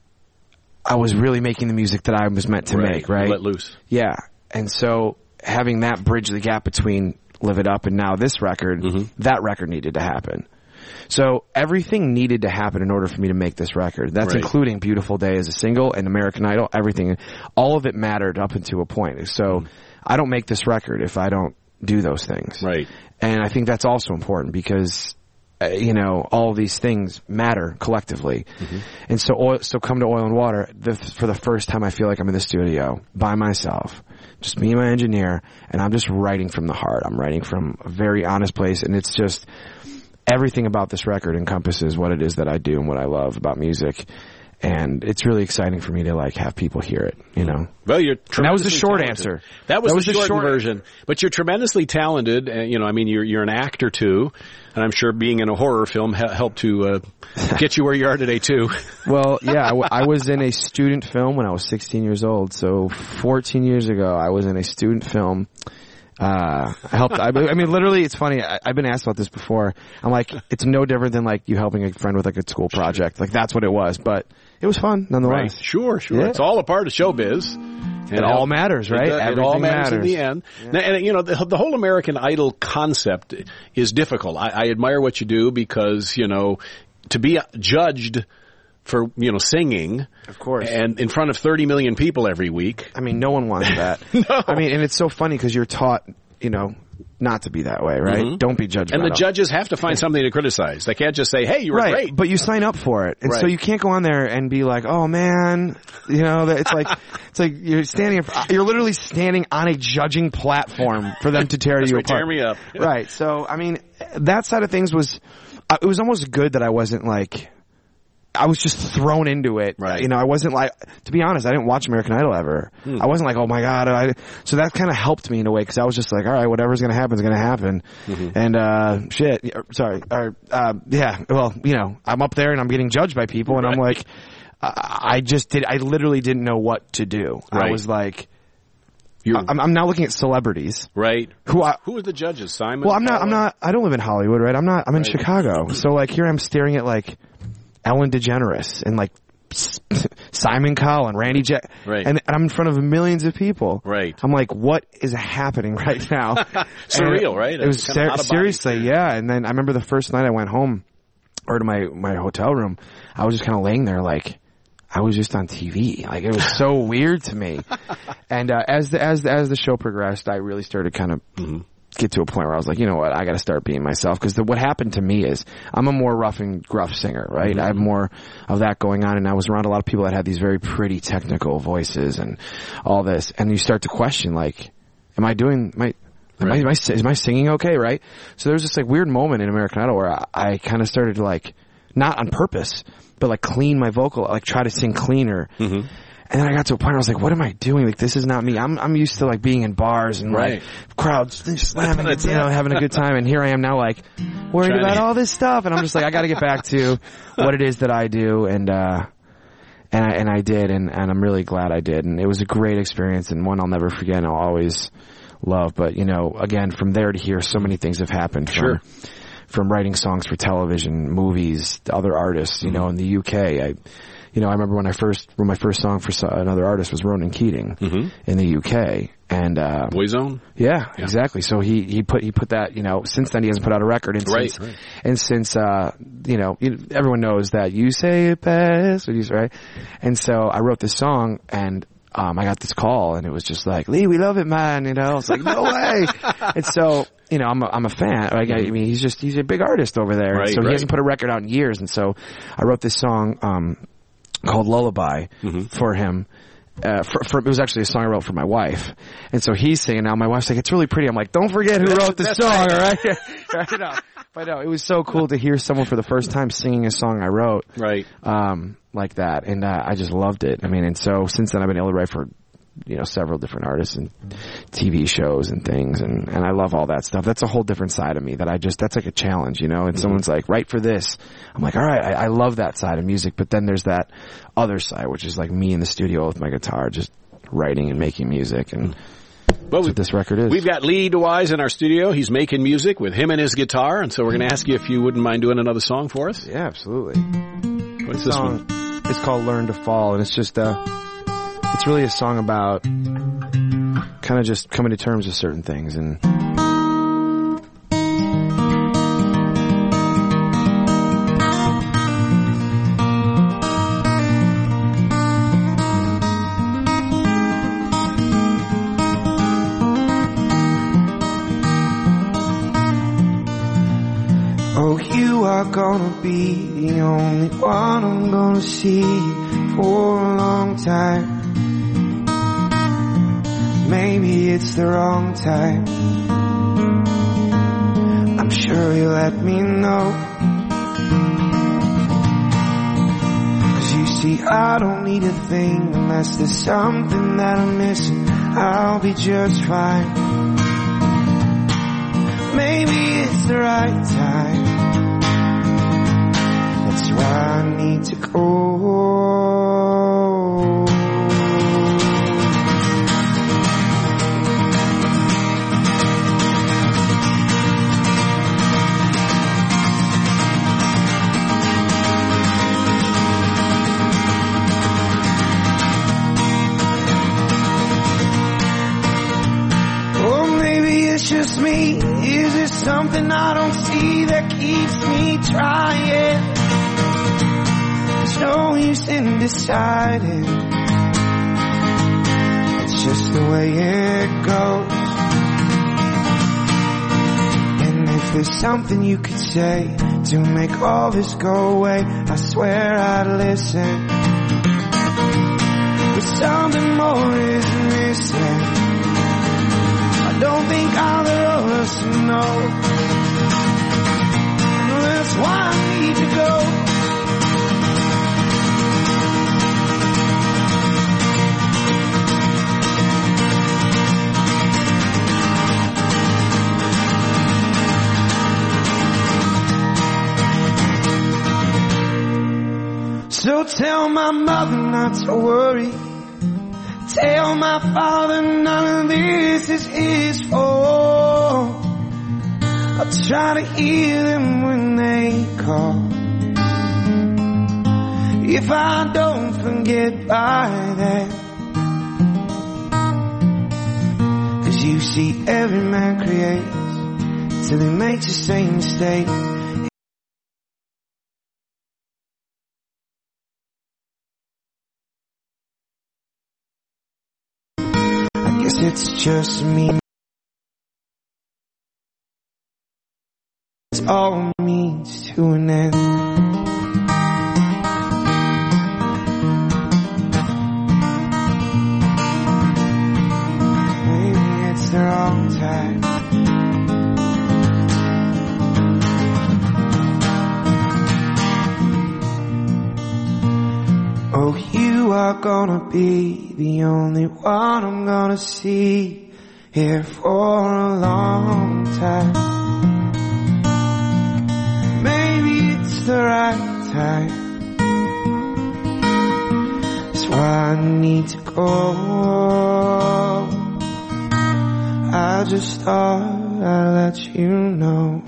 I was really making the music that I was meant to right. make, right? Let loose. Yeah. And so having that bridge the gap between Live It Up and now this record, mm-hmm. that record needed to happen. So everything needed to happen in order for me to make this record. That's right. including Beautiful Day as a single and American Idol, everything. All of it mattered up until a point. So mm-hmm. I don't make this record if I don't do those things. Right. And I think that's also important because uh, you know, all of these things matter collectively. Mm-hmm. And so, oil, so come to Oil and Water. The, for the first time, I feel like I'm in the studio by myself, just me and my engineer, and I'm just writing from the heart. I'm writing from a very honest place, and it's just everything about this record encompasses what it is that I do and what I love about music. And it's really exciting for me to like have people hear it, you know. Well, you're and that was the short talented. answer. That was, that was the short, short version. But you're tremendously talented. Uh, you know, I mean, you're you're an actor too, and I'm sure being in a horror film ha- helped to uh, get you where you are today too. Well, yeah, I, w- I was in a student film when I was sixteen years old. So fourteen years ago, I was in a student film. Uh, I helped, I, I mean, literally, it's funny. I, I've been asked about this before. I'm like, it's no different than like you helping a friend with like a school project. Like that's what it was, but it was fun nonetheless. Right. Sure, sure. Yeah. It's all a part of showbiz. And it all matters, right? It, it Everything all matters, matters in the end. Yeah. Now, and you know, the, the whole American Idol concept is difficult. I, I admire what you do because, you know, to be judged for, you know, singing. Of course. And in front of thirty million people every week. I mean, no one wants that. No. I mean, and it's so funny because you're taught, you know, not to be that way, right? Mm-hmm. Don't be judgmental. And the judges have to find something to criticize. They can't just say, hey, you were right, great. But you sign up for it. And right. so you can't go on there and be like, oh man, you know, it's like, it's like you're standing, you're literally standing on a judging platform for them to tear That's you right, apart. Tear me up. Right. So, I mean, that side of things was, uh, it was almost good that I wasn't like, I was just thrown into it. Right. You know, I wasn't like, to be honest, I didn't watch American Idol ever. Hmm. I wasn't like, oh my God. I, so that kind of helped me in a way because I was just like, all right, whatever's going to happen is going to happen. Mm-hmm. And, uh, shit, sorry. Or, uh, yeah, well, you know, I'm up there and I'm getting judged by people and right. I'm like, I, I just did, I literally didn't know what to do. Right. I was like, You're, I'm, I'm now looking at celebrities. Right. Who I, Who are the judges? Simon? Well, I'm not, I'm not, I don't live in Hollywood, right? I'm not, I'm in right. Chicago. So like here I'm staring at like, Ellen DeGeneres and like Simon Cowell and Randy Jack, right. and I'm in front of millions of people. Right. I'm like, what is happening right now? Surreal, it, right? It was ser- seriously, yeah. And then I remember the first night I went home or to my my hotel room, I was just kind of laying there like I was just on T V. Like it was so weird to me. And uh, as the as the, as the show progressed, I really started kind of. Mm-hmm. get to a point where I was like, you know what, I got to start being myself because what happened to me is I'm a more rough and gruff singer, right? Mm-hmm. I have more of that going on, and I was around a lot of people that had these very pretty technical voices and all this, and you start to question like, am I doing my am, right. I, am I is my singing okay, right? So there was this like weird moment in American Idol where I, I kind of started to like not on purpose, but like clean my vocal, like try to sing cleaner. Mm-hmm. And then I got to a point where I was like, what am I doing? Like, this is not me. I'm I'm used to, like, being in bars and, right. like, crowds slamming, you know, having a good time. And here I am now, like, worried Trying about to... all this stuff. And I'm just like, I got to get back to what it is that I do. And, uh, and I, and I did. And, and I'm really glad I did. And it was a great experience and one I'll never forget and I'll always love. But, you know, again, from there to here, so many things have happened. From, sure. From writing songs for television, movies, to other artists, you mm-hmm. know, in the U K. I, You know, I remember when I first, when my first song for another artist was Ronan Keating mm-hmm. in the U K, and uh, Boyzone. Yeah, yeah, exactly. So he he put he put that. You know, since then he hasn't put out a record, and right, since right. and since uh, you know, everyone knows that you say it best, right? And so I wrote this song, and um, I got this call, and it was just like, Lee, we love it, man. You know, it's like no way. And so. You know, I'm a, I'm a fan. Like, I mean, he's just, he's a big artist over there. Right, so he right. hasn't put a record out in years. And so I wrote this song, um, called Lullaby mm-hmm. for him. Uh, for, for, it was actually a song I wrote for my wife. And so he's singing now. My wife's like, it's really pretty. I'm like, don't forget who wrote the song, all right? right no. But no, it was so cool to hear someone for the first time singing a song I wrote. Right. Um, like that. And, uh, I just loved it. I mean, and so since then I've been able to write for, you know, several different artists and T V shows and things. And, and I love all that stuff. That's a whole different side of me that I just, that's like a challenge, you know, and mm-hmm. someone's like, write for this. I'm like, all right, I, I love that side of music. But then there's that other side, which is like me in the studio with my guitar, just writing and making music. And well, that's what this record is. We've got Lee DeWyze in our studio. He's making music with him and his guitar. And so we're going to ask you if you wouldn't mind doing another song for us. Yeah, absolutely. What's this song? one? It's called Learn to Fall. And it's just, uh, it's really a song about kind of just coming to terms with certain things. And oh, you are gonna be the only one I'm gonna see for a long time. Maybe it's the wrong time. I'm sure you'll let me know. Cause you see, I don't need a thing unless there's something that I'm missing. I'll be just fine. Maybe it's the right time. That's why I need to go. It's just me. Is there something I don't see that keeps me trying? There's no use in deciding. It's just the way it goes. And if there's something you could say to make all this go away, I swear I'd listen. But something more is missing. I don't think either of us know. That's why I need to go. So tell my mother not to worry. Tell my father none of this is his fault. I'll try to hear them when they call. If I don't forget by then. Cause you see, every man creates till he makes the same mistake. It's just me. It's all means to an end. Maybe it's the wrong time. Oh, you are gonna be the only one I'm gonna see here for a long time. Maybe it's the right time. That's why I need to go. I just thought I'd let you know.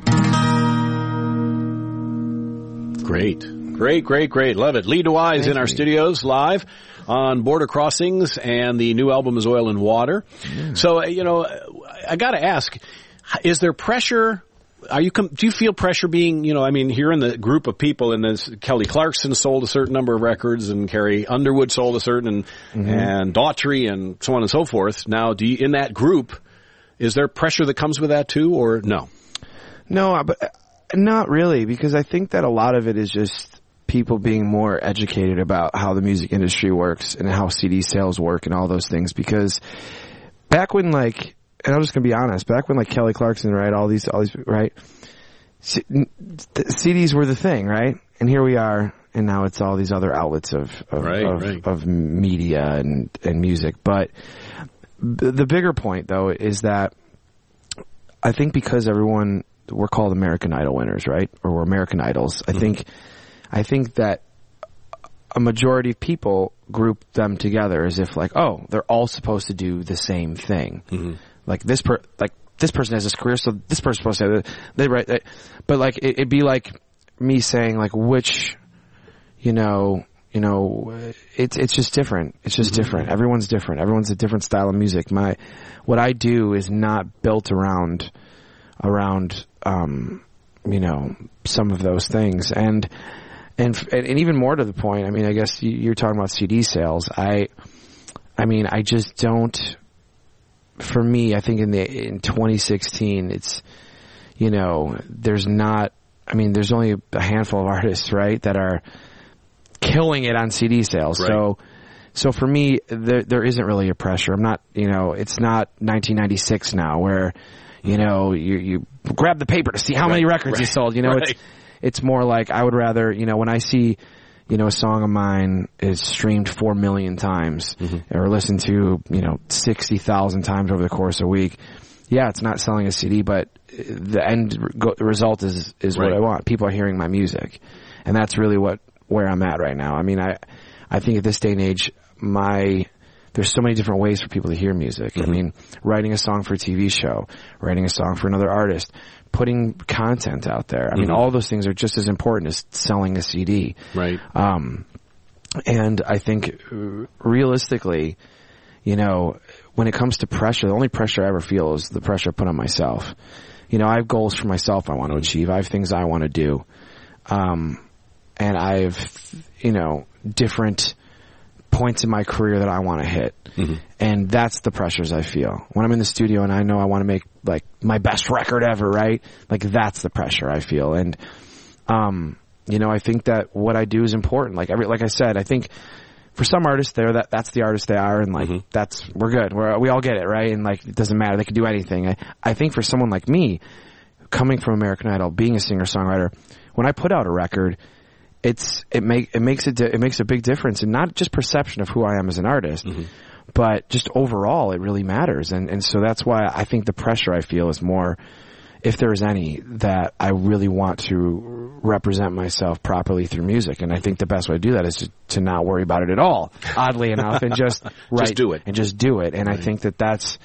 Great. Great, great, great. Love it. Lee DeWise Thank in our you. studios live on Border Crossings, and the new album is Oil and Water. Yeah. So, you know, I got to ask, is there pressure? Are you, do you feel pressure being, you know, I mean, here in the group of people, and this Kelly Clarkson sold a certain number of records, and Carrie Underwood sold a certain, and, mm-hmm. and Daughtry, and so on and so forth. Now, do you, in that group, is there pressure that comes with that too, or no? No, but not really, because I think that a lot of it is just people being more educated about how the music industry works and how C D sales work and all those things. Because back when, like, and I'm just gonna be honest, back when like Kelly Clarkson, right, all these, all these, right, C- C Ds were the thing, right? And here we are, and now it's all these other outlets of of, right, of, right. of media and and music. But b- the bigger point, though, is that I think because everyone, we're called American Idol winners, right, or we're American Idols. I mm-hmm. think. I think that a majority of people group them together as if like, oh, they're all supposed to do the same thing. Mm-hmm. Like this per, like this person has this career, so this person's supposed to have it. They right, they, but like it, it'd be like me saying like which, you know, you know, it's it's just different. It's just mm-hmm. different. Everyone's different. Everyone's a different style of music. My what I do is not built around around um, you know, some of those things. And. And, and even more to the point, I mean, I guess you're talking about C D sales. I, I mean, I just don't, for me, I think in the, in twenty sixteen, it's, you know, there's not I mean, there's only a handful of artists, right, that are killing it on C D sales. Right. So, so for me, there, there isn't really a pressure. I'm not, you know, it's not nineteen ninety-six now where, you know, you, you grab the paper to see how right. many records right. you sold. You know, right. it's, it's more like I would rather, you know, when I see, you know, a song of mine is streamed four million times mm-hmm. or listened to, you know, sixty thousand times over the course of a week. Yeah, it's not selling a C D, but the end go- result is, is right. what I want. People are hearing my music. And that's really what, where I'm at right now. I mean, I, I think at this day and age, my, there's so many different ways for people to hear music. Mm-hmm. I mean, writing a song for a T V show, writing a song for another artist, putting content out there. I mm-hmm. mean, all those things are just as important as selling a C D. Right. Um, and I think realistically, you know, when it comes to pressure, the only pressure I ever feel is the pressure I put on myself. You know, I have goals for myself I want to achieve. I have things I want to do. Um, and I have, you know, different points in my career that I want to hit. Mm-hmm. And that's the pressures I feel. When I'm in the studio and I know I want to make, like, my best record ever, right? Like, that's the pressure I feel. And, um, you know, I think that what I do is important. Like, every, like I said, I think for some artists there, that, that's the artist they are, and, like, mm-hmm. that's, we're good. We're, we all get it, right? And, like, it doesn't matter. They can do anything. I, I think for someone like me, coming from American Idol, being a singer-songwriter, when I put out a record, it's, it make, it makes it, it makes a big difference, and not just perception of who I am as an artist, mm-hmm. but just overall, it really matters. And, and so that's why I think the pressure I feel is more, if there is any, that I really want to represent myself properly through music. And I think the best way to do that is to, to not worry about it at all, oddly enough, and just write. Just do it. And just do it. And right. I think that that's,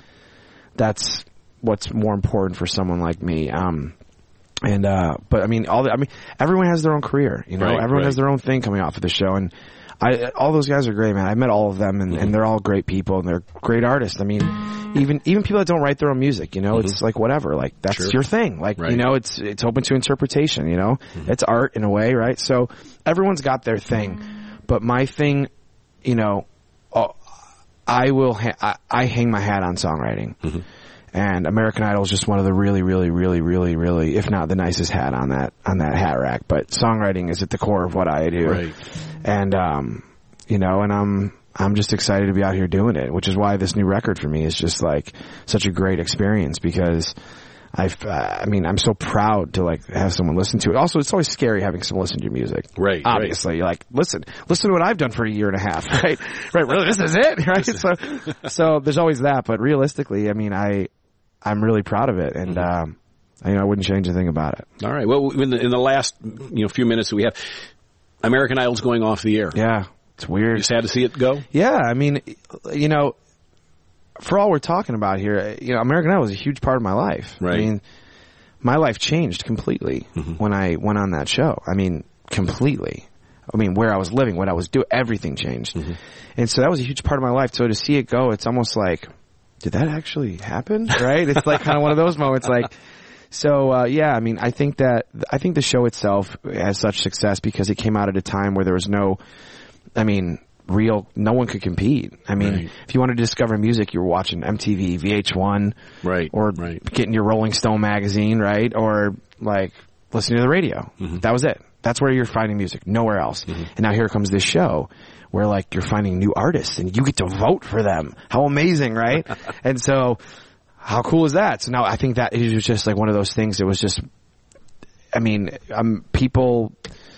that's what's more important for someone like me. Um, and, uh, but I mean, all the, I mean, everyone has their own career, you know, right, everyone right. has their own thing coming off of the show. And I, all those guys are great, man. I met all of them, and, mm-hmm. and they're all great people, and they're great artists. I mean, even even people that don't write their own music, you know, mm-hmm. it's like whatever, like that's sure. your thing, like right. you know, it's it's open to interpretation, you know, mm-hmm. it's art in a way, right? So everyone's got their thing, but my thing, you know, oh, I will, ha- I, I hang my hat on songwriting. Mm-hmm. And American Idol is just one of the really, really, really, really, really, if not the nicest hat on that on that hat rack. But songwriting is at the core of what I do, right. and um, you know, and I'm I'm just excited to be out here doing it, which is why this new record for me is just like such a great experience, because I've, uh, I mean, I'm so proud to like have someone listen to it. Also, it's always scary having someone listen to your music. Right. Obviously, right. you're like, listen, listen to what I've done for a year and a half, right? Right. Really, this is it, right? So, so there's always that, but realistically, I mean, I, I'm really proud of it, and mm-hmm. um, you know, I wouldn't change a thing about it. All right. Well, in the, in the last, you know, few minutes that we have, American Idol's going off the air. Yeah, it's weird. You sad to see it go? Yeah, I mean, you know, for all we're talking about here, you know, American Idol was a huge part of my life. Right. I mean, my life changed completely mm-hmm. when I went on that show. I mean, completely. I mean, where I was living, what I was doing, everything changed. Mm-hmm. And so that was a huge part of my life. So to see it go, it's almost like, did that actually happen? Right? It's like kind of one of those moments, like, so, uh, yeah, I mean, I think that, I think the show itself has such success because it came out at a time where there was no, I mean, real, no one could compete. I mean, right. if you wanted to discover music, you were watching M T V, V H one, right, or right. getting your Rolling Stone magazine, right? Or like listening to the radio. Mm-hmm. That was it. That's where you're finding music, nowhere else. Mm-hmm. And now here comes this show where like you're finding new artists and you get to vote for them. How amazing, right? And so how cool is that? So now I think that it was just like one of those things. It was just, I mean, um, people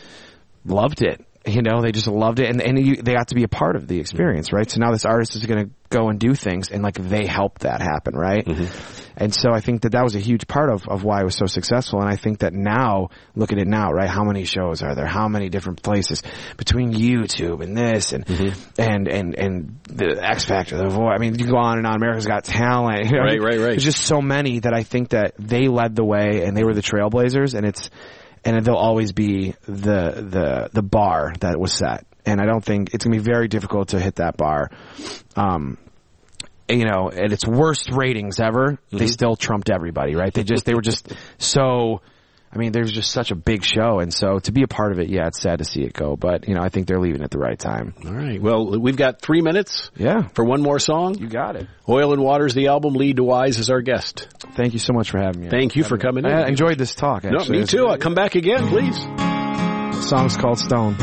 loved it. You know, they just loved it, and and you, they got to be a part of the experience, right? So now this artist is going to go and do things, and like they helped that happen, right? Mm-hmm. And so I think that that was a huge part of of why it was so successful. And I think that now, look at it now, right? How many shows are there? How many different places between YouTube and this and mm-hmm. and and and the X Factor, the Voice? I mean, you go on and on. America's Got Talent, you know? right, right, right. There's just so many that I think that they led the way, and they were the trailblazers, and it's. And they'll always be the, the, the bar that was set. And I don't think, it's gonna be very difficult to hit that bar. Um, you know, at its worst ratings ever, mm-hmm. they still trumped everybody, right? They just, they were just so I mean, there's just such a big show, and so to be a part of it, yeah, it's sad to see it go. But you know, I think they're leaving at the right time. All right. Well, we've got three minutes. Yeah. For one more song. You got it. Oil and Water's the album. Lee DeWise is our guest. Thank you so much for having me. Thank you for coming in. I enjoyed this talk. Actually. No, me too. I'll come back again, please. The song's called Stone.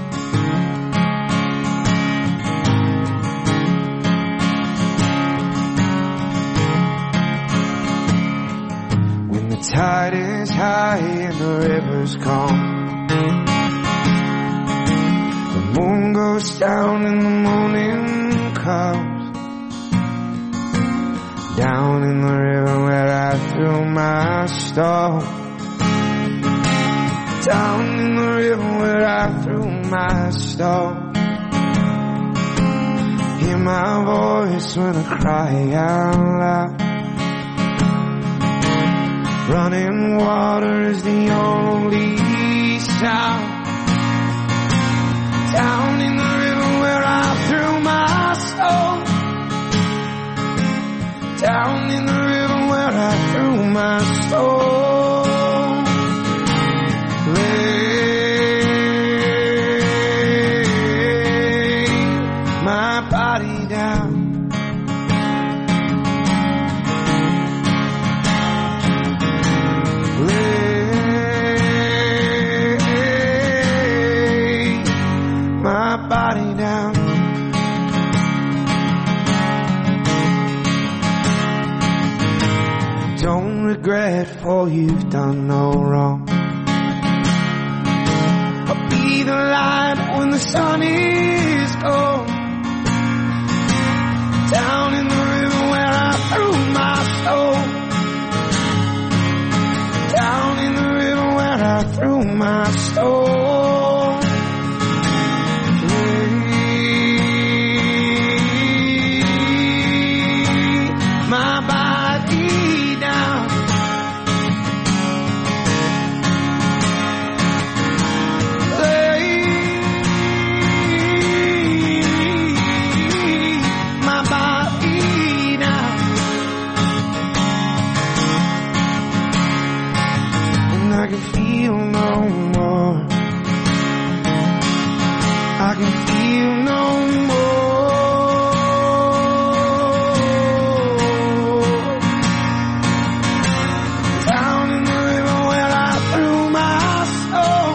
The tide is high and the river's calm. The moon goes down and the morning comes. Down in the river where I threw my stone. Down in the river where I threw my stone. Hear my voice when I cry out loud. Running water is the only sound. Down in the river where I threw my soul. Down in the river where I threw my soul. Lay my body down. Body down. Don't regret, for you've done no wrong. I'll be the light when the sun is gone. Down in the river where I threw my soul. Down in the river where I threw my soul. I can feel no more. I can feel no more. Down in the river where I threw my soul.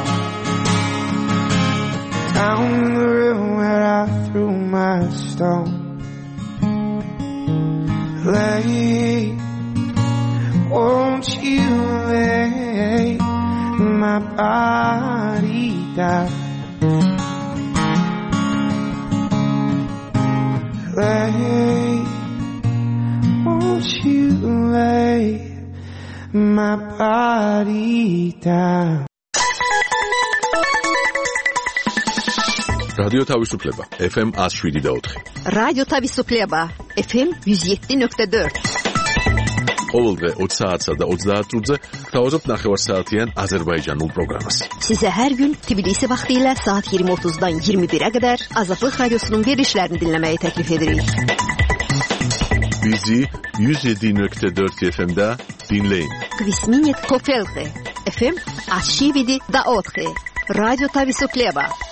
Down in the river where I threw my stone. Lay, won't you lay my body down. Lay, won't you lay my body down. რადიო თავისუფლება ეფ ემ one oh seven point four. რადიო თავისუფლება ეფ ემ one oh seven point four. ყოველდღე ოცი საათსა და ოცდაათ წუთზე გთავაზობთ ნახევარსაათიან აზერბაიჯანულ პროგრამას. Size her gün Tbilisi vaxtilə saat yirmi otuzdan iyirmi birə qədər Azadlıq Radiosunun verilişlərini dinləməyi təklif edirik. Bizi one oh seven point four eff em-də dinləyin. Kvisminit Kofelte eff em one oh seven point four. Радио Тависуклеба.